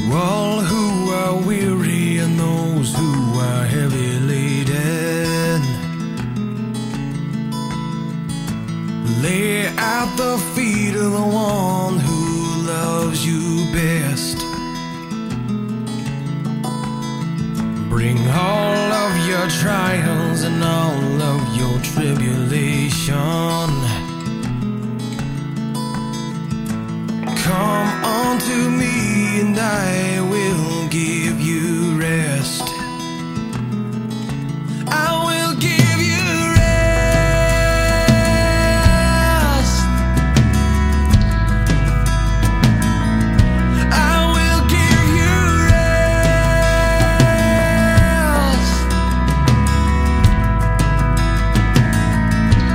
all who are weary and those who are heavy laden, lay at the feet of the one who loves you best. Bring all of your trials and all of your tribulation. Come unto me and I will give you rest. I will give you rest. I will give you rest.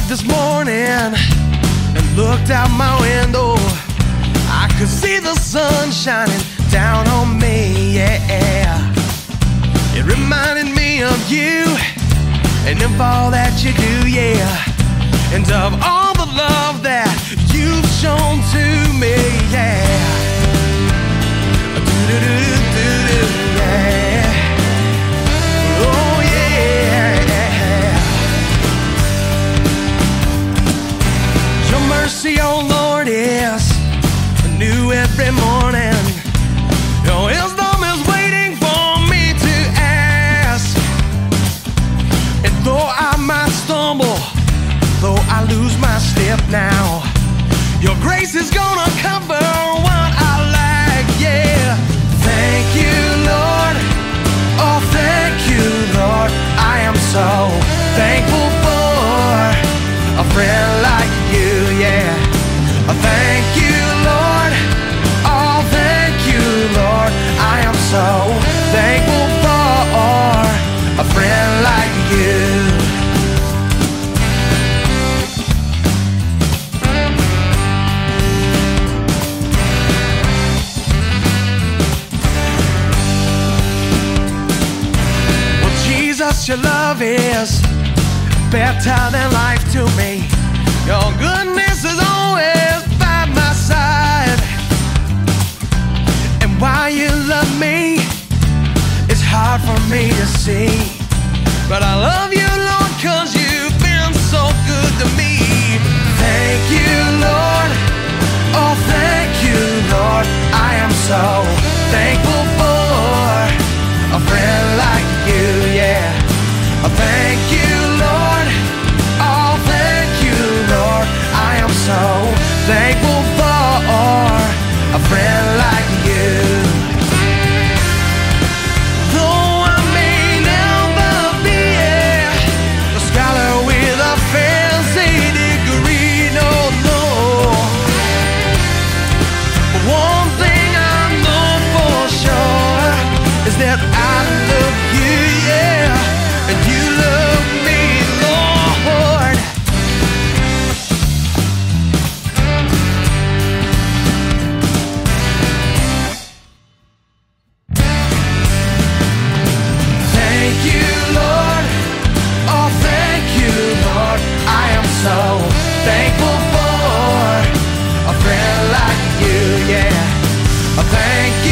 this morning and looked out my window, I could see the sun shining down on me, yeah. It reminded me of you and of all that you do, yeah, and of all the love that you've shown to me, yeah. Do-do-do-do-do, yeah. Oh, yeah. Your mercy, oh Lord, is new every morning. Your wisdom is waiting for me to ask. And though I might stumble, though I lose my step now, your grace is gonna cover what I lack, yeah. Thank you, Lord. Oh, thank you, Lord. I am so thankful for a friend like you, yeah. Thank you, Lord. Oh, thank you, Lord. I am so thankful for a friend like you. Well, Jesus, your love is better than life to me. Your goodness is always by my side. And why you love me, it's hard for me to see. But I love you, Lord, 'cause you've been so good to me. Thank you, Lord. Oh, thank you, Lord. I am so thankful for a friend like you, yeah. Thank you, Lord. Oh, thank you, Lord. I am so thankful for a friend like you. Though I may never be a scholar with a fancy degree, no, no. But one thing I know for sure is that I love you, yeah, and you love me, Lord. Thank you, Lord. Oh, thank you, Lord. I am so thankful for a friend like you, yeah. Thank